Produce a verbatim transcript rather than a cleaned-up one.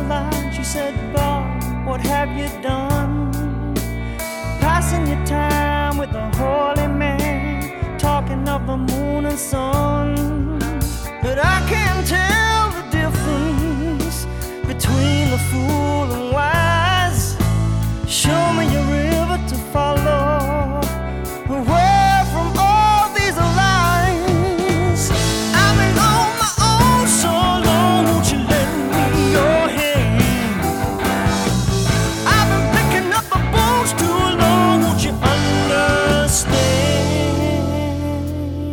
line. She said, Bob, what have you done? Passing your time with a holy man, talking of the moon and sun.